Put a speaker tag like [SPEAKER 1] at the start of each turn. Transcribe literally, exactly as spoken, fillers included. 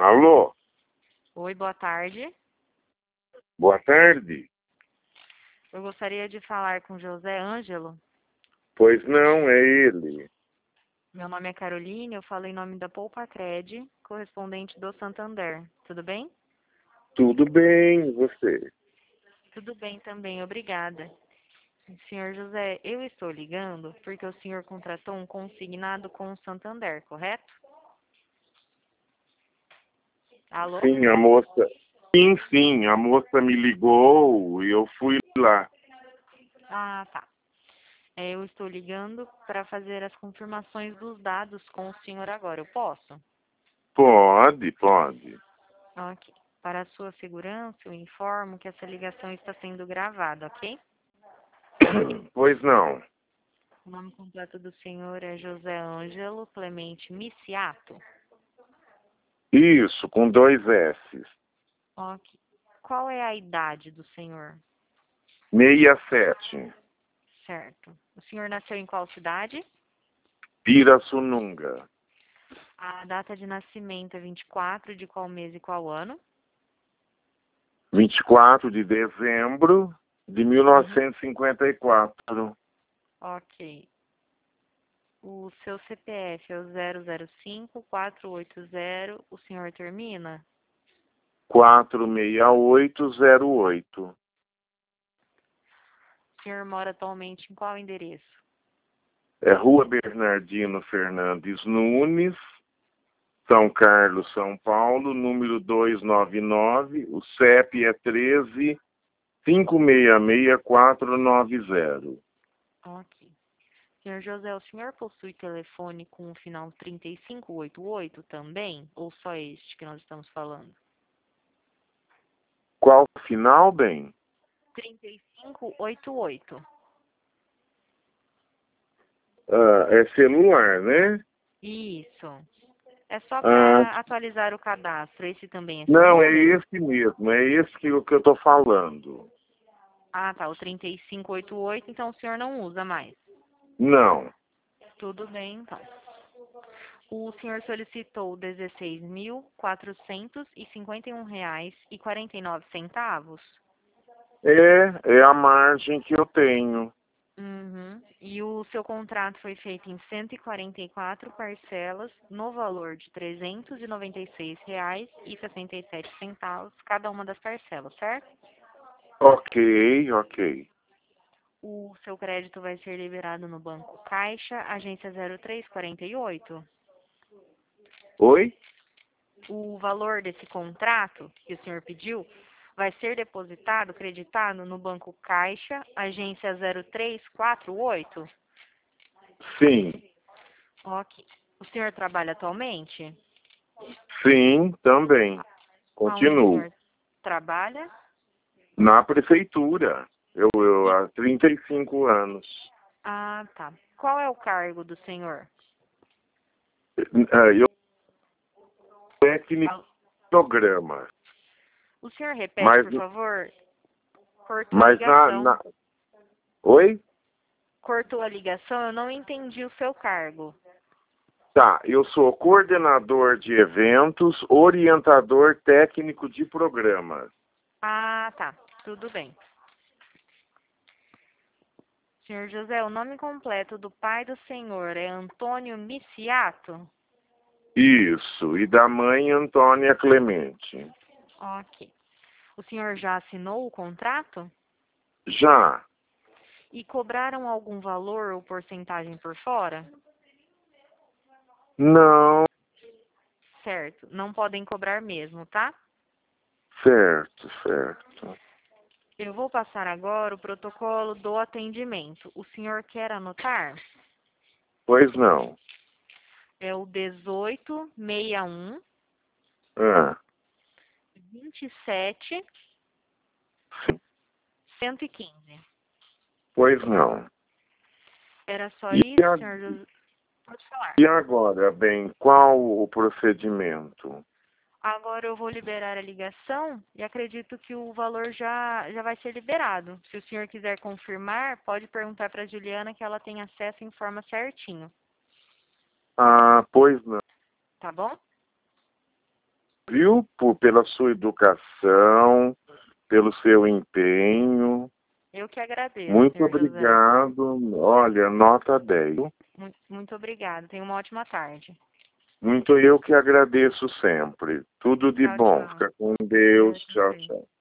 [SPEAKER 1] Alô?
[SPEAKER 2] Oi, boa tarde.
[SPEAKER 1] Boa tarde.
[SPEAKER 2] Eu gostaria de falar com José Ângelo.
[SPEAKER 1] Pois não, é ele.
[SPEAKER 2] Meu nome é Caroline, eu falo em nome da Poupacred, correspondente do Santander. Tudo bem?
[SPEAKER 1] Tudo bem, e você?
[SPEAKER 2] Tudo bem também, obrigada. Senhor José, eu estou ligando porque o senhor contratou um consignado com o Santander, correto? Alô?
[SPEAKER 1] Sim, a moça. Sim, sim, a moça me ligou e eu fui lá.
[SPEAKER 2] Ah, tá. É, eu estou ligando para fazer as confirmações dos dados com o senhor agora. Eu posso?
[SPEAKER 1] Pode, pode.
[SPEAKER 2] Ok. Para a sua segurança, eu informo que essa ligação está sendo gravada, ok?
[SPEAKER 1] Pois não.
[SPEAKER 2] O nome completo do senhor é José Ângelo Clemente Miciato.
[SPEAKER 1] Isso, com dois S.
[SPEAKER 2] Ok. Qual é a idade do senhor?
[SPEAKER 1] Meia sete.
[SPEAKER 2] Certo. O senhor nasceu em qual cidade?
[SPEAKER 1] Pirassununga.
[SPEAKER 2] A data de nascimento é vinte e quatro de qual mês e qual ano?
[SPEAKER 1] vinte e quatro de dezembro de mil
[SPEAKER 2] Uhum.
[SPEAKER 1] novecentos e cinquenta e quatro.
[SPEAKER 2] Ok. O seu C P F é o zero zero cinco quatro oito zero. O senhor termina?
[SPEAKER 1] quatro seis oito zero oito.
[SPEAKER 2] O senhor mora atualmente em qual endereço?
[SPEAKER 1] É Rua Bernardino Fernandes Nunes, São Carlos, São Paulo, número duzentos e noventa e nove, o C E P é treze, cinco seis seis quatro nove zero.
[SPEAKER 2] Ok. Senhor José, o senhor possui telefone com o final trinta e cinco oitenta e oito também? Ou só este que nós estamos falando?
[SPEAKER 1] Qual final, bem?
[SPEAKER 2] trinta e cinco oitenta e oito.
[SPEAKER 1] Ah, é celular, né?
[SPEAKER 2] Isso. É só
[SPEAKER 1] Ah,
[SPEAKER 2] para atualizar o cadastro. Esse também é seu
[SPEAKER 1] não, é
[SPEAKER 2] número?
[SPEAKER 1] esse mesmo, é esse que, eu- que eu estou falando.
[SPEAKER 2] Ah, tá. O trinta e cinco oitenta e oito, então o senhor não usa mais.
[SPEAKER 1] Não.
[SPEAKER 2] Tudo bem, então. O senhor solicitou dezesseis mil quatrocentos e cinquenta e um reais e quarenta e nove centavos.
[SPEAKER 1] É, é a margem que eu tenho.
[SPEAKER 2] Uhum. E o seu contrato foi feito em cento e quarenta e quatro parcelas, no valor de trezentos e noventa e seis reais e sessenta e sete centavos, cada uma das parcelas, certo?
[SPEAKER 1] Ok, ok.
[SPEAKER 2] O seu crédito vai ser liberado no Banco Caixa, agência zero três quarenta e oito.
[SPEAKER 1] Oi?
[SPEAKER 2] O valor desse contrato que o senhor pediu vai ser depositado, creditado no Banco Caixa, agência zero três quatro oito.
[SPEAKER 1] Sim,
[SPEAKER 2] Ok. O senhor trabalha atualmente?
[SPEAKER 1] sim, também.
[SPEAKER 2] Aonde o
[SPEAKER 1] Continuo.
[SPEAKER 2] senhor trabalha?
[SPEAKER 1] Na prefeitura. Eu, eu
[SPEAKER 2] E,
[SPEAKER 1] há trinta e cinco anos.
[SPEAKER 2] ah, tá. Qual é o cargo do senhor?
[SPEAKER 1] Ah, eu técnico
[SPEAKER 2] Ah,
[SPEAKER 1] de programa.
[SPEAKER 2] o senhor repete,
[SPEAKER 1] Mas,
[SPEAKER 2] por favor? Cortou a
[SPEAKER 1] mas na,
[SPEAKER 2] ligação.
[SPEAKER 1] na... Oi?
[SPEAKER 2] Cortou a ligação, eu não entendi o seu cargo.
[SPEAKER 1] Tá, eu sou coordenador de eventos, orientador técnico de programas.
[SPEAKER 2] Ah, tá. Tudo bem. Senhor José, o nome completo do pai do senhor é Antônio Miciato?
[SPEAKER 1] Isso, e da mãe Antônia Clemente.
[SPEAKER 2] Ok. O senhor já assinou o contrato?
[SPEAKER 1] Já?
[SPEAKER 2] E cobraram algum valor ou porcentagem por fora?
[SPEAKER 1] Não,
[SPEAKER 2] Certo. Não podem cobrar mesmo, tá?
[SPEAKER 1] certo, certo.
[SPEAKER 2] Eu vou passar agora o protocolo do atendimento. O senhor quer anotar?
[SPEAKER 1] Pois não.
[SPEAKER 2] É o dezoito sessenta e um,
[SPEAKER 1] Ah,
[SPEAKER 2] vinte e sete,
[SPEAKER 1] sim,
[SPEAKER 2] cento e quinze.
[SPEAKER 1] pois não.
[SPEAKER 2] Era só
[SPEAKER 1] E,
[SPEAKER 2] isso,
[SPEAKER 1] a-
[SPEAKER 2] senhor José? Pode falar.
[SPEAKER 1] e agora, bem, qual o procedimento?
[SPEAKER 2] Agora eu vou liberar a ligação e acredito que o valor já, já vai ser liberado. Se o senhor quiser confirmar, pode perguntar para a Juliana que ela tem acesso e informa certinho.
[SPEAKER 1] Ah, pois não.
[SPEAKER 2] Tá bom?
[SPEAKER 1] viu? Por, pela sua educação, pelo seu empenho.
[SPEAKER 2] Eu que agradeço,
[SPEAKER 1] Muito
[SPEAKER 2] senhor José.
[SPEAKER 1] obrigado. Olha, nota dez.
[SPEAKER 2] Muito, muito obrigada. Tenha uma ótima tarde.
[SPEAKER 1] Muito eu que agradeço sempre. Tudo de
[SPEAKER 2] Tchau,
[SPEAKER 1] bom.
[SPEAKER 2] tchau.
[SPEAKER 1] Fica com Deus.
[SPEAKER 2] Deus te
[SPEAKER 1] Tchau,
[SPEAKER 2] abençoe.
[SPEAKER 1] tchau.